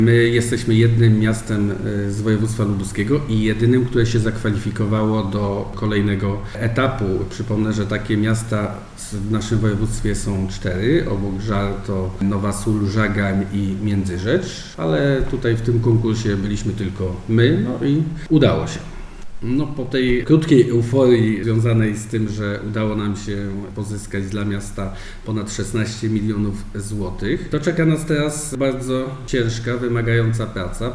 My jesteśmy jednym miastem z województwa lubuskiego i jedynym, które się zakwalifikowało do kolejnego etapu. Przypomnę, że takie miasta w naszym województwie są 4, obok Żar to Nowa Sól, Żagań i Międzyrzecz, ale tutaj w tym konkursie byliśmy tylko my, no i udało się. Po tej krótkiej euforii związanej z tym, że udało nam się pozyskać dla miasta ponad 16 milionów złotych, to czeka nas teraz bardzo ciężka, wymagająca praca.